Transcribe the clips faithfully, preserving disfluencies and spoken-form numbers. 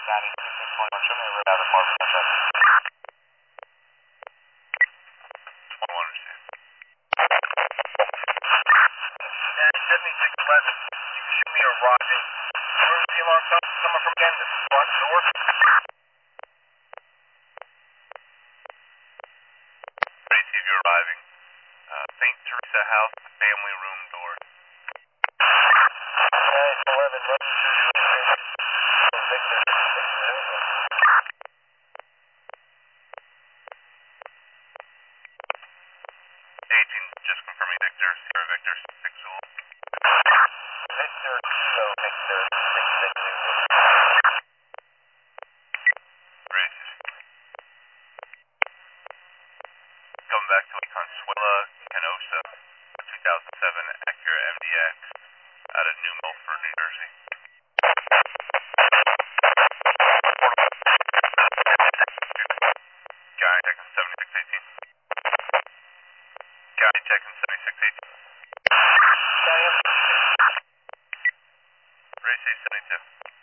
Johnny two six one one, show me the road out of Park, check. one one, understand. Danny seventy-six eleven, you can shoot me arriving. Where's the alarm coming from again? The front door? Tracy, if you're arriving, uh, Saint Teresa House, the family room door. Danny eleven, Russian Victor, eighteen, just confirming Victor, Sierra Victor, six Zulu. Victor, Kilo, Victor, six six Zulu. Great. Coming back to Consuela Canosa, two thousand seven Acura M D X, out of New Milford, New Jersey. Johnny checking seventy-six eighteen. Johnny checking seventy-six eighteen. Ray C seventy-two.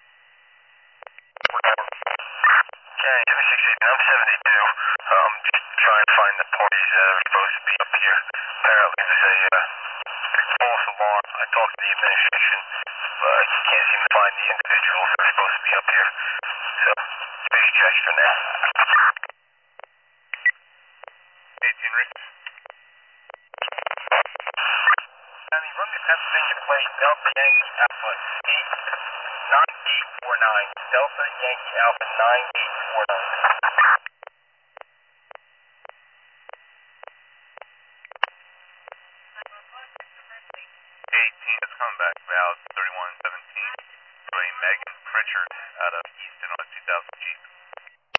Johnny seventy-six eighteen, I'm seventy-two. Um, just trying to find the parties that are supposed to be up here. Apparently there's a uh, false alarm. I talked to the administration, but I just can't seem to find the individuals that are supposed to be up here. So, space checks for now. eighteen, Rick. Johnny, run the Pennsylvania plate, Delta Yankee Alpha eight nine eight four nine. Delta Yankee Alpha nine eight four nine. eighteen, it's coming back, Val thirty-one seventeen. For a Megan Pritchard out of Easton on a two thousand Jeep.